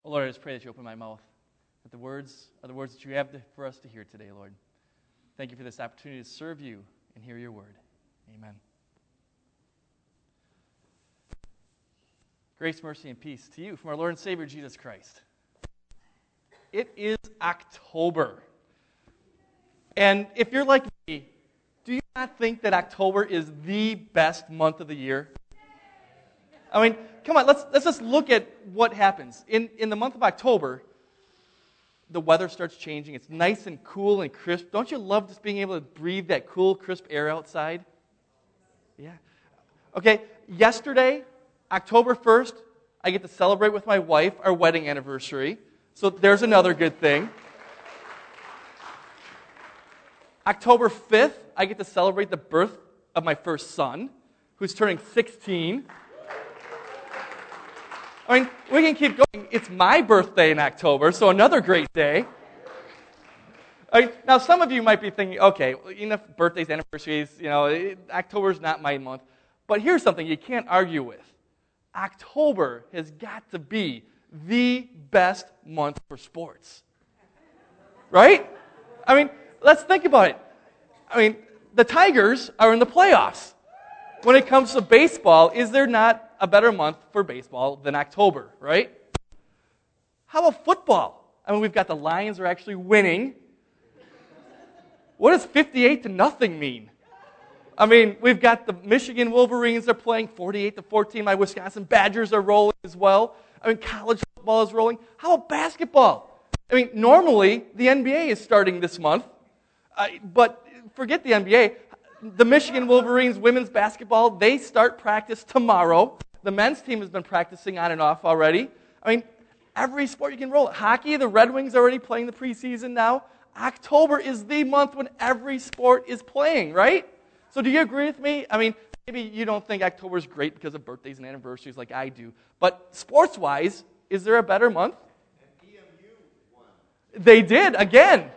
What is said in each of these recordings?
Oh, Lord, I just pray that you open my mouth, that the words are the words that you have for us to hear today, Lord. Thank you for this opportunity to serve you and hear your word. Amen. Grace, mercy, and peace to you from our Lord and Savior, Jesus Christ. It is October. And if you're like me, do you not think that October is the best month of the year? I mean, come on, let's just look at what happens. In the month of October, the weather starts changing. It's nice and cool and crisp. Don't you love just being able to breathe that cool, crisp air outside? Yeah. Okay, yesterday, October 1st, I get to celebrate with my wife our wedding anniversary. So there's another good thing. October 5th, I get to celebrate the birth of my first son, who's turning 16. I mean, we can keep going. It's my birthday in October, so another great day. Now, some of you might be thinking, okay, birthdays, anniversaries, October's not my month. But here's something you can't argue with. October has got to be the best month for sports. Right? I mean, let's think about it. I mean, the Tigers are in the playoffs. When it comes to baseball, is there not a better month for baseball than October, right? How about football? I mean, we've got the Lions are actually winning. What does 58-0 mean? I mean, we've got the Michigan Wolverines are playing 48-14. My Wisconsin Badgers are rolling as well. I mean, college football is rolling. How about basketball? I mean, normally the NBA is starting this month, but forget the NBA. The Michigan Wolverines women's basketball, they start practice tomorrow. The men's team has been practicing on and off already. I mean, every sport you can roll. Hockey, the Red Wings are already playing the preseason now. October is the month when every sport is playing, right? So do you agree with me? I mean, maybe you don't think October is great because of birthdays and anniversaries like I do. But sports-wise, is there a better month? And EMU won. They did, again.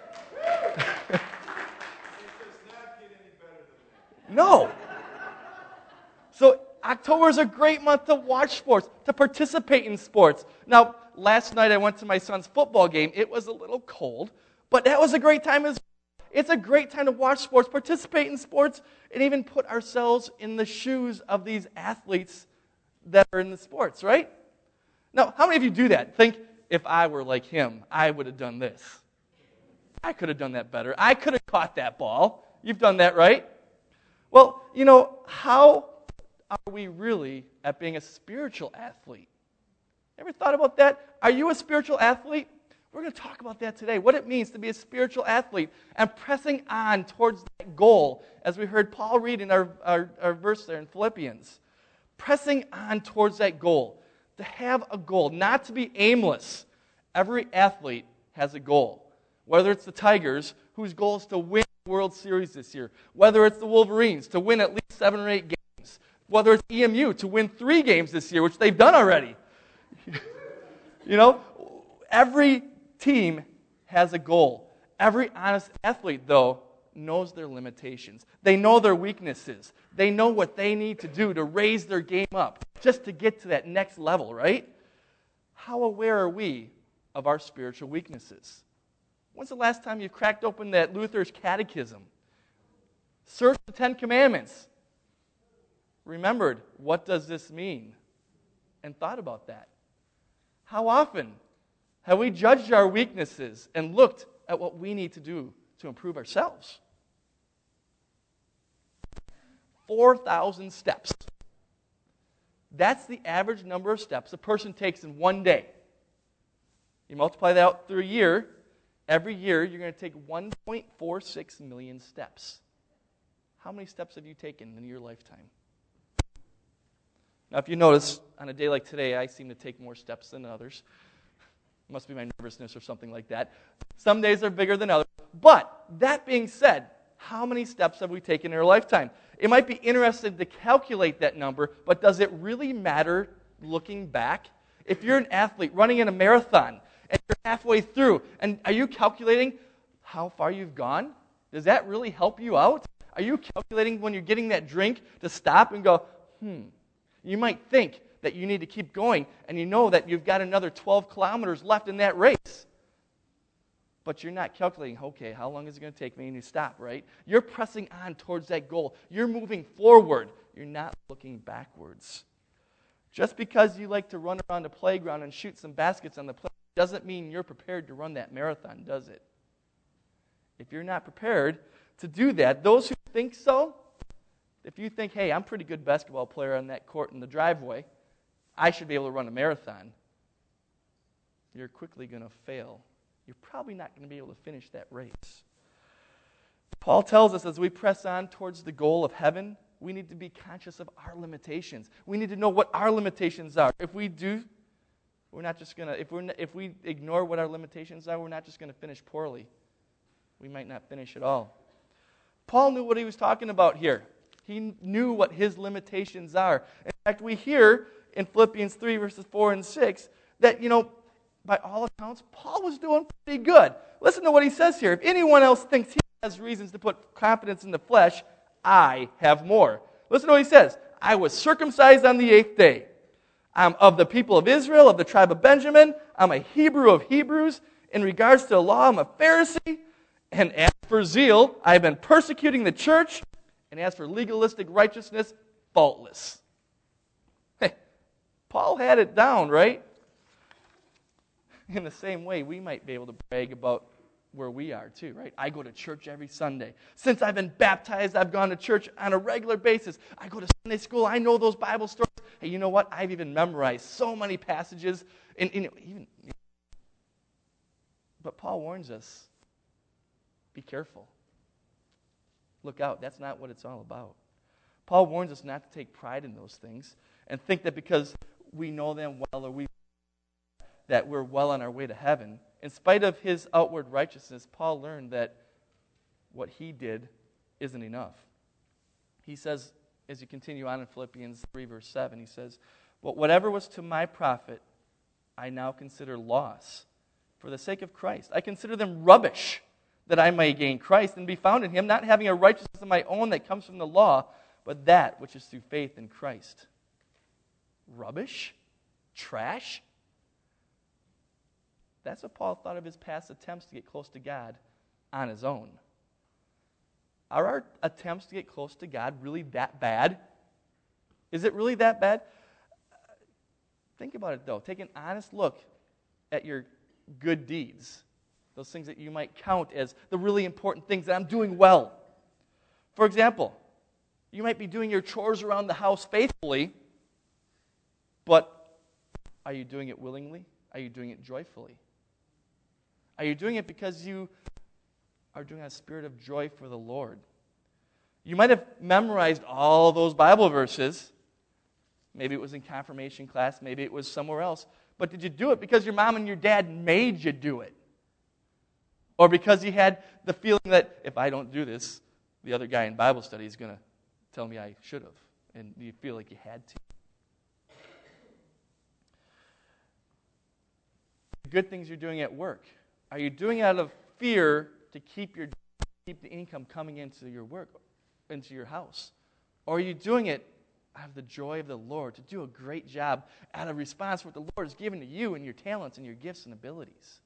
No. So October is a great month to watch sports, to participate in sports. Now, last night I went to my son's football game. It was a little cold, but that was a great time as well. It's a great time to watch sports, participate in sports, and even put ourselves in the shoes of these athletes that are in the sports, right? Now, how many of you do that? Think, if I were like him, I would have done this. I could have done that better. I could have caught that ball. You've done that, right? Well, how are we really at being a spiritual athlete? Ever thought about that? Are you a spiritual athlete? We're going to talk about that today, what it means to be a spiritual athlete and pressing on towards that goal, as we heard Paul read in our verse there in Philippians. Pressing on towards that goal, to have a goal, not to be aimless. Every athlete has a goal. Whether it's the Tigers, whose goal is to win the World Series this year. Whether it's the Wolverines, to win at least 7 or 8 games. Whether it's EMU, to win 3 games this year, which they've done already. Every team has a goal. Every honest athlete, though, knows their limitations. They know their weaknesses. They know what they need to do to raise their game up, just to get to that next level, right? How aware are we of our spiritual weaknesses? When's the last time you cracked open that Luther's catechism? Searched the 10 Commandments. Remembered, what does this mean? And thought about that. How often have we judged our weaknesses and looked at what we need to do to improve ourselves? 4,000 steps. That's the average number of steps a person takes in one day. You multiply that out through a year. Every year, you're going to take 1.46 million steps. How many steps have you taken in your lifetime? Now, if you notice, on a day like today, I seem to take more steps than others. It must be my nervousness or something like that. Some days are bigger than others. But, that being said, how many steps have we taken in our lifetime? It might be interesting to calculate that number, but does it really matter looking back? If you're an athlete running in a marathon, and you're halfway through, and are you calculating how far you've gone? Does that really help you out? Are you calculating when you're getting that drink to stop and go, You might think that you need to keep going, and you know that you've got another 12 kilometers left in that race. But you're not calculating, okay, how long is it going to take me? And you stop, right? You're pressing on towards that goal. You're moving forward. You're not looking backwards. Just because you like to run around the playground and shoot some baskets on the playground doesn't mean you're prepared to run that marathon, does it? If you're not prepared to do that, those who think so, if you think, hey, I'm a pretty good basketball player on that court in the driveway, I should be able to run a marathon, you're quickly going to fail. You're probably not going to be able to finish that race. Paul tells us as we press on towards the goal of heaven, we need to be conscious of our limitations. We need to know what our limitations are. If we do, we're not just going to, if we ignore what our limitations are, we're not just going to finish poorly. We might not finish at all. Paul knew what he was talking about here. He knew what his limitations are. In fact, we hear in Philippians 3, verses 4 and 6, that, by all accounts, Paul was doing pretty good. Listen to what he says here. If anyone else thinks he has reasons to put confidence in the flesh, I have more. Listen to what he says. I was circumcised on the 8th day. I'm of the people of Israel, of the tribe of Benjamin. I'm a Hebrew of Hebrews. In regards to the law, I'm a Pharisee. And as for zeal, I've been persecuting the church. And as for legalistic righteousness, faultless. Hey, Paul had it down, right? In the same way, we might be able to brag about where we are too, right? I go to church every Sunday. Since I've been baptized, I've gone to church on a regular basis. I go to Sunday school. I know those Bible stories. Hey, you know what? I've even memorized so many passages. But Paul warns us, be careful. Look out. That's not what it's all about. Paul warns us not to take pride in those things and think that because we know them well or that we're well on our way to heaven. In spite of his outward righteousness, Paul learned that what he did isn't enough. He says, as you continue on in Philippians 3, verse 7, he says, "But whatever was to my profit, I now consider loss for the sake of Christ. I consider them rubbish, that I may gain Christ and be found in him, not having a righteousness of my own that comes from the law, but that which is through faith in Christ." Rubbish? Trash? That's what Paul thought of his past attempts to get close to God on his own. Are our attempts to get close to God really that bad? Is it really that bad? Think about it, though. Take an honest look at your good deeds, those things that you might count as the really important things that I'm doing well. For example, you might be doing your chores around the house faithfully, but are you doing it willingly? Are you doing it joyfully? Are you doing it because you are doing a spirit of joy for the Lord? You might have memorized all those Bible verses. Maybe it was in confirmation class. Maybe it was somewhere else. But did you do it because your mom and your dad made you do it? Or because you had the feeling that if I don't do this, the other guy in Bible study is going to tell me I should have. And you feel like you had to. Good things you're doing at work. Are you doing it out of fear to keep the income coming into your work, into your house? Or are you doing it out of the joy of the Lord to do a great job out of response to what the Lord has given to you and your talents and your gifts and abilities?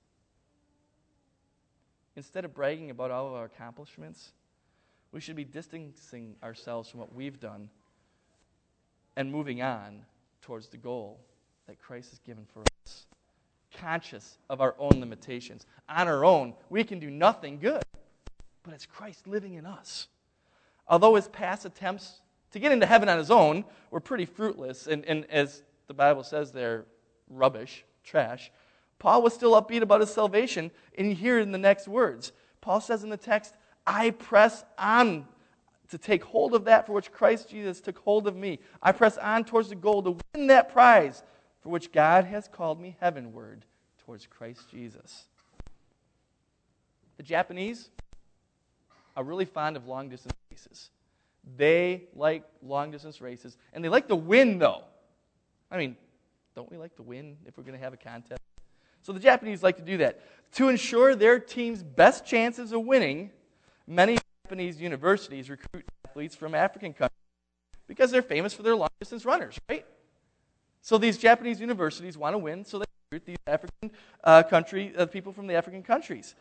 Instead of bragging about all of our accomplishments, we should be distancing ourselves from what we've done and moving on towards the goal that Christ has given for us. Conscious of our own limitations. On our own, we can do nothing good, but it's Christ living in us. Although his past attempts to get into heaven on his own were pretty fruitless, and as the Bible says they're rubbish, trash, Paul was still upbeat about his salvation, and you hear it in the next words. Paul says in the text, I press on to take hold of that for which Christ Jesus took hold of me. I press on towards the goal to win that prize for which God has called me heavenward towards Christ Jesus. The Japanese are really fond of long-distance races. They like long-distance races, and they like to win, though. I mean, don't we like to win if we're going to have a contest? So the Japanese like to do that. To ensure their team's best chances of winning, many Japanese universities recruit athletes from African countries because they're famous for their long-distance runners, right? So these Japanese universities want to win, so they recruit these African people from the African countries.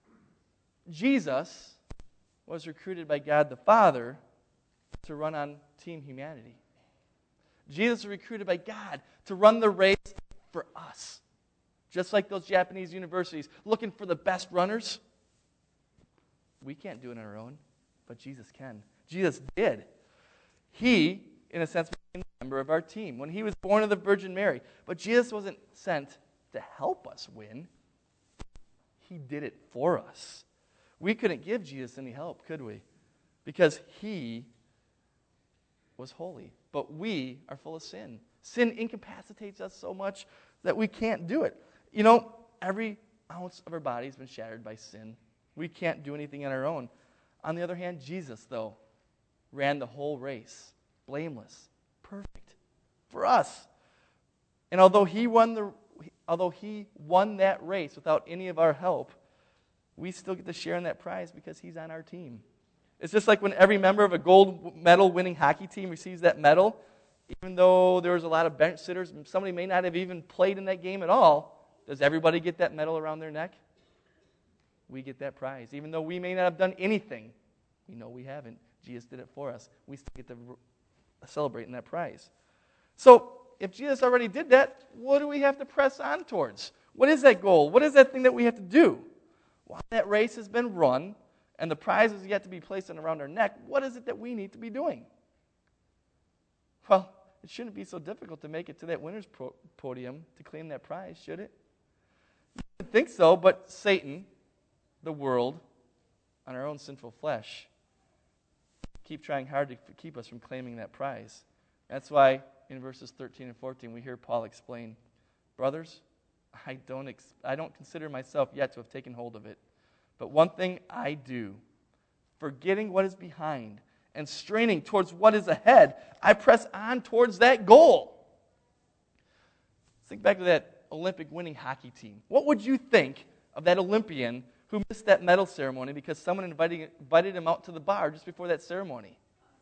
Jesus was recruited by God the Father to run on Team Humanity. Jesus was recruited by God to run the race for us. Just like those Japanese universities looking for the best runners. We can't do it on our own, but Jesus can. Jesus did. He, in a sense, became a member of our team when he was born of the Virgin Mary. But Jesus wasn't sent to help us win. He did it for us. We couldn't give Jesus any help, could we? Because he was holy. But we are full of sin. Sin incapacitates us so much that we can't do it. You know, every ounce of our body has been shattered by sin. We can't do anything on our own. On the other hand, Jesus, though, ran the whole race, blameless, perfect, for us. And although he won that race without any of our help, we still get to share in that prize because he's on our team. It's just like when every member of a gold medal winning hockey team receives that medal, even though there was a lot of bench sitters, somebody may not have even played in that game at all, does everybody get that medal around their neck? We get that prize. Even though we may not have done anything, we know we haven't. Jesus did it for us. We still get to celebrate in that prize. So, if Jesus already did that, what do we have to press on towards? What is that goal? What is that thing that we have to do? While that race has been run, and the prize is yet to be placed around our neck, what is it that we need to be doing? Well, it shouldn't be so difficult to make it to that winner's podium to claim that prize, should it? You would think so, but Satan, the world, and our own sinful flesh keep trying hard to keep us from claiming that prize. That's why in verses 13 and 14 we hear Paul explain, brothers, I don't consider myself yet to have taken hold of it. But one thing I do, forgetting what is behind and straining towards what is ahead, I press on towards that goal. Think back to that Olympic winning hockey team. What would you think of that Olympian who missed that medal ceremony because someone invited him out to the bar just before that ceremony?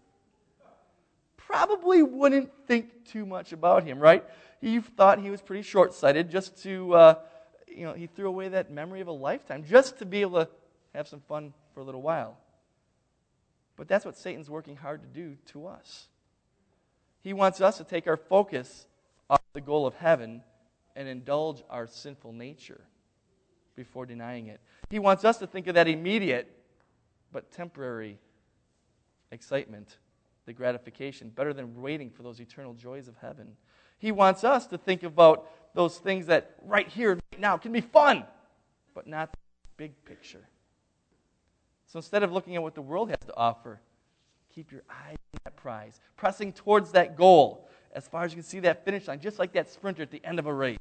Probably wouldn't think too much about him, right? He thought he was pretty short-sighted just to, he threw away that memory of a lifetime just to be able to have some fun for a little while. But that's what Satan's working hard to do to us. He wants us to take our focus off the goal of heaven and indulge our sinful nature before denying it. He wants us to think of that immediate but temporary excitement, the gratification, better than waiting for those eternal joys of heaven. He wants us to think about those things that right here, right now, can be fun, but not the big picture. So instead of looking at what the world has to offer, keep your eyes on that prize, pressing towards that goal as far as you can see that finish line, just like that sprinter at the end of a race.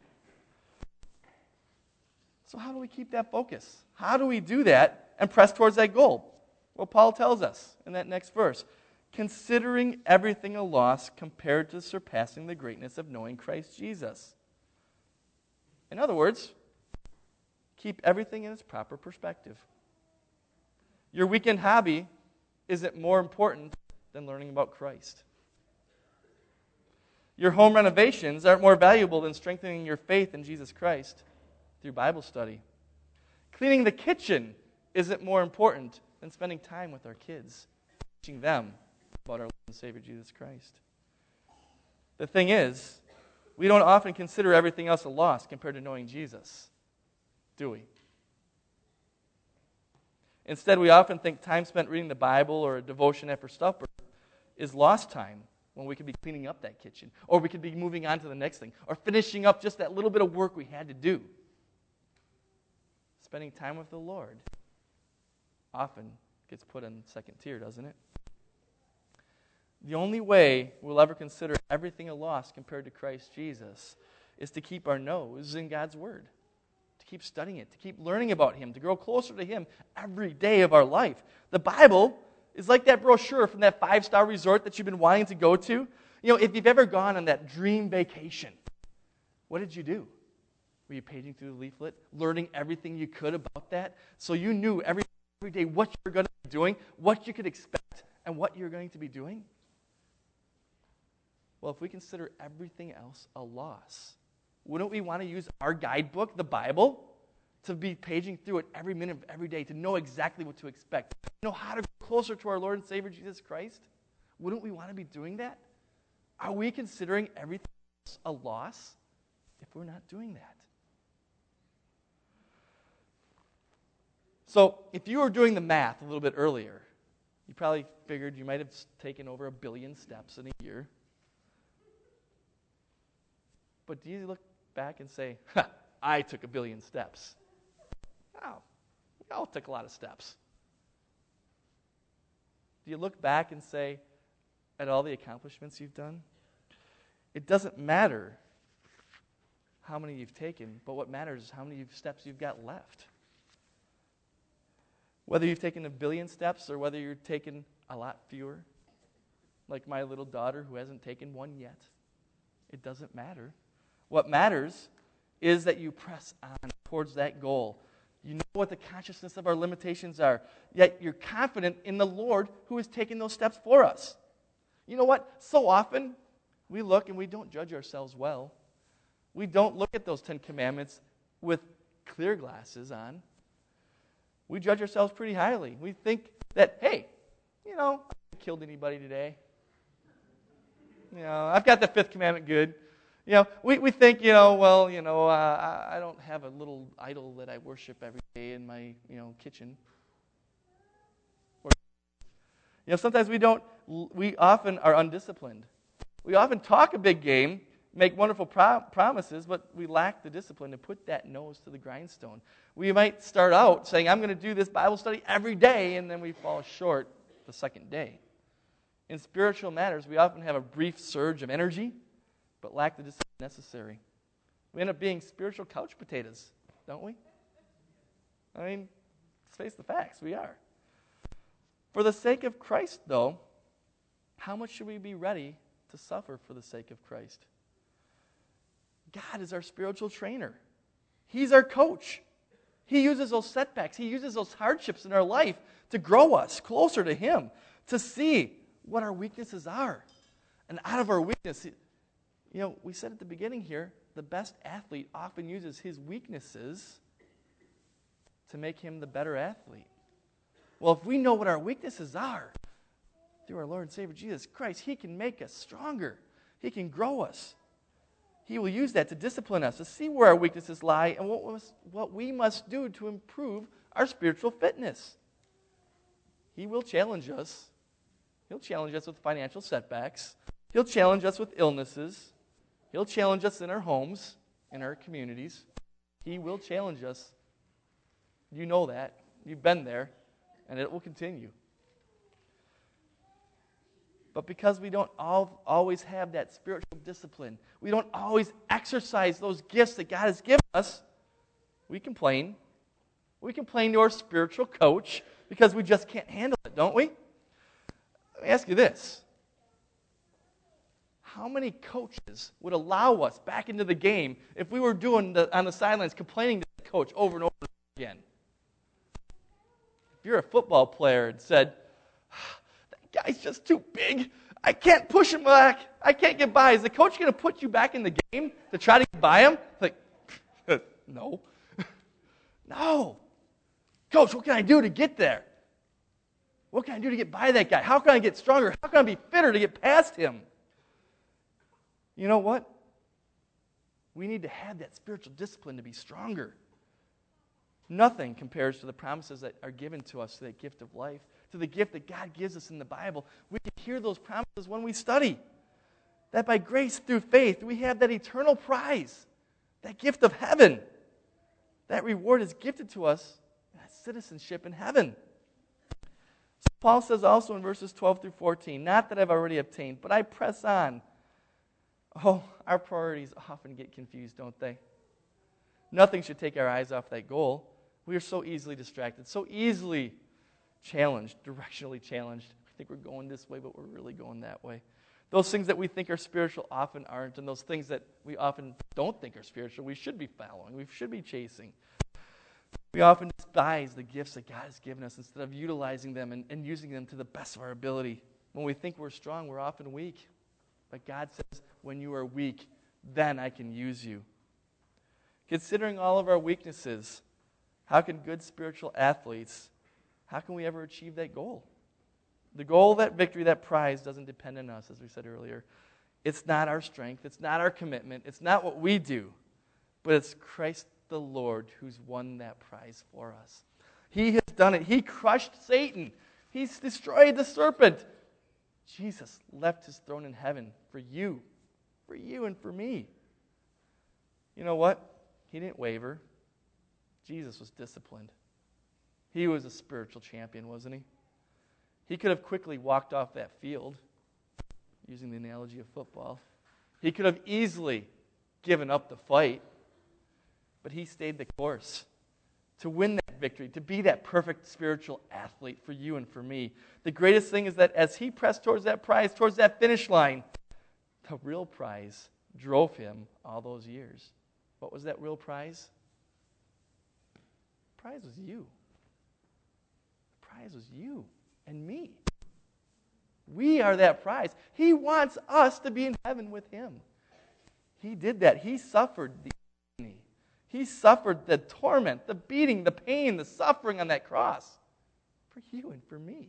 So how do we keep that focus? How do we do that and press towards that goal? Well, Paul tells us in that next verse, considering everything a loss compared to surpassing the greatness of knowing Christ Jesus. In other words, keep everything in its proper perspective. Your weekend hobby isn't more important than learning about Christ. Your home renovations aren't more valuable than strengthening your faith in Jesus Christ through Bible study. Cleaning the kitchen isn't more important than spending time with our kids, teaching them about our Lord and Savior Jesus Christ. The thing is, we don't often consider everything else a loss compared to knowing Jesus, do we? Instead, we often think time spent reading the Bible or a devotion after supper is lost time when we could be cleaning up that kitchen, or we could be moving on to the next thing, or finishing up just that little bit of work we had to do. Spending time with the Lord often gets put in second tier, doesn't it? The only way we'll ever consider everything a loss compared to Christ Jesus is to keep our nose in God's Word, to keep studying it, to keep learning about Him, to grow closer to Him every day of our life. The Bible is like that brochure from that 5-star resort that you've been wanting to go to. You know, if you've ever gone on that dream vacation, what did you do? Were you paging through the leaflet, learning everything you could about that, so you knew every day what you were going to be doing, what you could expect, and what you're going to be doing? Well, if we consider everything else a loss, wouldn't we want to use our guidebook, the Bible, to be paging through it every minute of every day, to know exactly what to expect, to know how to go closer to our Lord and Savior Jesus Christ? Wouldn't we want to be doing that? Are we considering everything else a loss if we're not doing that? So, if you were doing the math a little bit earlier, you probably figured you might have taken over 1 billion steps in a year. But do you look back and say, I took 1 billion steps? Oh, we all took a lot of steps. Do you look back and say, at all the accomplishments you've done? It doesn't matter how many you've taken, but what matters is how many steps you've got left. Whether you've taken 1 billion steps or whether you're taking a lot fewer, like my little daughter who hasn't taken one yet, it doesn't matter. What matters is that you press on towards that goal. You know what the consciousness of our limitations are, yet you're confident in the Lord who has taken those steps for us. You know what? So often we look and we don't judge ourselves well. We don't look at those 10 commandments with clear glasses on. We judge ourselves pretty highly. We think that, hey, I haven't killed anybody today. I've got the 5th commandment good. We think, I don't have a little idol that I worship every day in my, kitchen. Sometimes we often are undisciplined. We often talk a big game, make wonderful promises, but we lack the discipline to put that nose to the grindstone. We might start out saying, I'm going to do this Bible study every day, and then we fall short the second day. In spiritual matters, we often have a brief surge of energy, but lack the discipline necessary. We end up being spiritual couch potatoes, don't we? Let's face the facts, we are. For the sake of Christ, though, how much should we be ready to suffer for the sake of Christ? God is our spiritual trainer. He's our coach. He uses those setbacks. He uses those hardships in our life to grow us closer to Him, to see what our weaknesses are. And out of our weakness, we said at the beginning here, the best athlete often uses his weaknesses to make him the better athlete. Well, if we know what our weaknesses are, through our Lord and Savior Jesus Christ, He can make us stronger. He can grow us. He will use that to discipline us, to see where our weaknesses lie and what we must do to improve our spiritual fitness. He will challenge us. He'll challenge us with financial setbacks. He'll challenge us with illnesses. He'll challenge us in our homes, in our communities. He will challenge us. You know that. You've been there, and it will continue. But because we don't always have that spiritual discipline, we don't always exercise those gifts that God has given us, we complain. We complain to our spiritual coach because we just can't handle it, don't we? Let me ask you this. How many coaches would allow us back into the game if we were on the sidelines complaining to the coach over and over again? If you're a football player and said, that guy's just too big, I can't push him back, I can't get by, is the coach going to put you back in the game to try to get by him? Like, no. No. Coach, what can I do to get there? What can I do to get by that guy? How can I get stronger? How can I be fitter to get past him? You know what? We need to have that spiritual discipline to be stronger. Nothing compares to the promises that are given to us, to that gift of life, to the gift that God gives us in the Bible. We can hear those promises when we study. That by grace through faith, we have that eternal prize, that gift of heaven. That reward is gifted to us, that citizenship in heaven. So Paul says also in verses 12 through 14, not that I've already obtained, but I press on. Oh, our priorities often get confused, don't they? Nothing should take our eyes off that goal. We are so easily distracted, so easily challenged, directionally challenged. I think we're going this way, but we're really going that way. Those things that we think are spiritual often aren't, and those things that we often don't think are spiritual, we should be following, we should be chasing. We often despise the gifts that God has given us instead of utilizing them and using them to the best of our ability. When we think we're strong, we're often weak. But God says, when you are weak, then I can use you. Considering all of our weaknesses, how can good spiritual athletes, how can we ever achieve that goal? The goal, that victory, that prize doesn't depend on us, as we said earlier. It's not our strength. It's not our commitment. It's not what we do. But it's Christ the Lord who's won that prize for us. He has done it. He crushed Satan. He's destroyed the serpent. Jesus left his throne in heaven for you and for me. You know what? He didn't waver. Jesus was disciplined. He was a spiritual champion, wasn't he? He could have quickly walked off that field, using the analogy of football. He could have easily given up the fight, but he stayed the course to win that victory, to be that perfect spiritual athlete for you and for me. The greatest thing is that as he pressed towards that prize, towards that finish line, the real prize drove him all those years. What was that real prize? The prize was you. The prize was you and me. We are that prize. He wants us to be in heaven with him. He did that. He suffered the agony. He suffered the torment, the beating, the pain, the suffering on that cross for you and for me.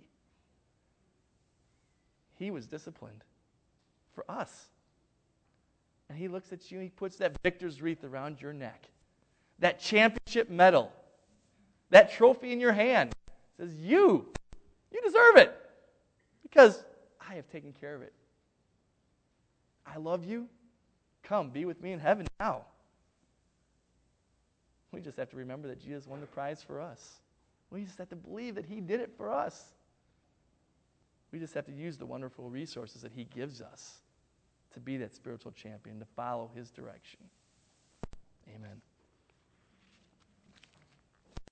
He was disciplined for us. And he looks at you and he puts that victor's wreath around your neck. That championship medal. That trophy in your hand. Says, you deserve it. Because I have taken care of it. I love you. Come, be with me in heaven now. We just have to remember that Jesus won the prize for us. We just have to believe that he did it for us. We just have to use the wonderful resources that he gives us to be that spiritual champion, to follow his direction. Amen.